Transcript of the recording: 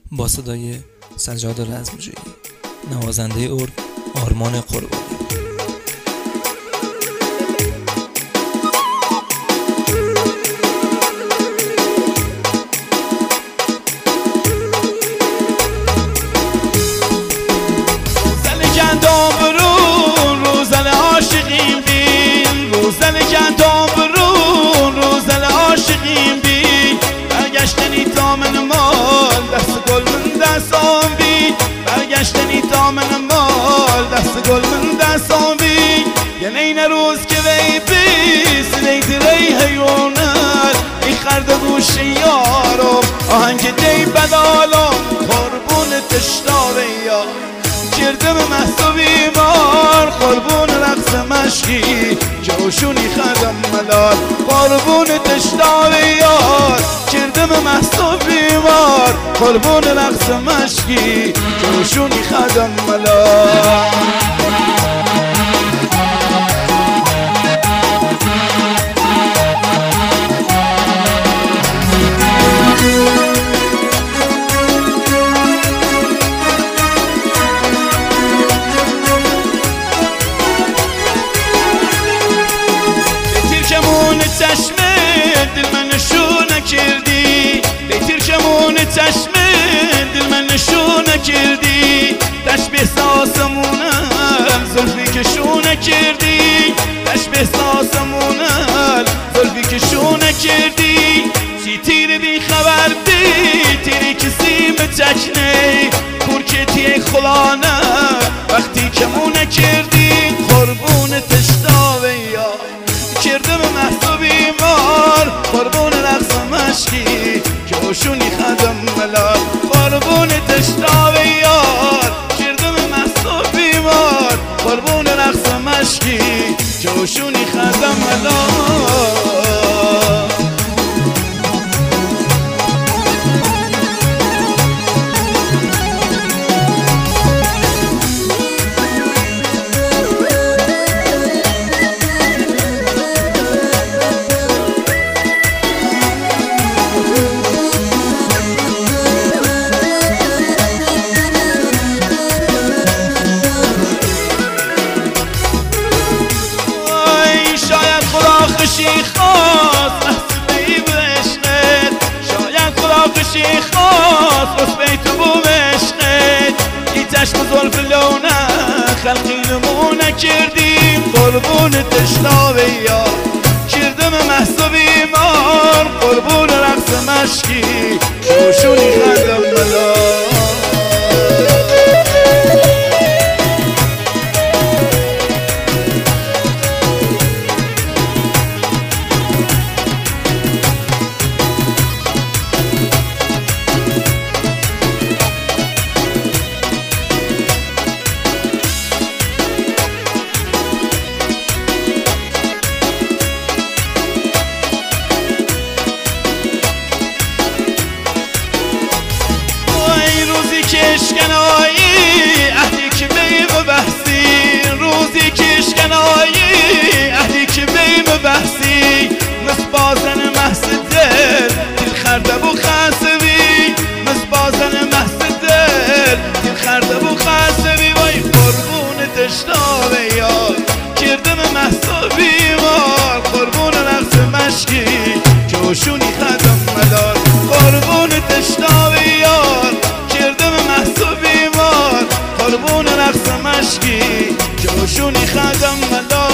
با صدای سجاد رزمجویی، نوازنده ارگ آرمان قربانی. روزن عاشقیم بین، روزن کندام برون، روزن عاشقیم بین. برگشتنی تا من مال دست گل من دستان بین، برگشتنی تا من مال دست گل من دستان بین. یعنی این روز که وی بیست لیت ری حیونت ای خرد گوش یارم آهنگ دی بدالم قربون تشتاوه یار. کردم محصو بیمار قربون رقص مشکی جوشونی خدم ملال قربون تشتاوی یار. کردم محصو بیمار قربون رقص مشکی جوشونی خدم ملال. چشمه دل من نشونه کردی، لیتر کمون چشمه دل من نشونه کردی. تشبیه ساسمونم زلفی کشونه کردی، تشبیه ساسمونم زلفی کشونه کردی. چی تیر بی خبر بی تیری کسی متکنه پرکتی خلانه وقتی کمونه کردی قربون تشتاوه یا. کردم محصو بیمار قربون رقص مشکی جوشونی خدم ملال قربون تشتاوه یار. کردم محصو بیمار قربون رقص مشکی جوشونی خدم ملال. خوشی خواست محصبی بشنید، شاید خدا خوشی خواست رسبی تو بشنید. ای چشم زلف لونه خلقی نمونه کردیم قربون تشتاوه یا. کردم محصو بیمار قربون رقص مشکی جوشونی خدم ملال. کشکنایی عهدی که بیم بحثی، روزی کشکنایی عهدی که بیم بحثی. مسبازن محس دل دل خرده بو خسبی، مسبازن محس دل دل خرده بو خسبی. وای قربون تشتاوه یار. کردم محصو بیمار قربون رقص مشکی جوشونی خدم مدار قربون تشتاوه یار. کردم محصو بیمار قربون رقص مشکی جوشونی خدم مدار.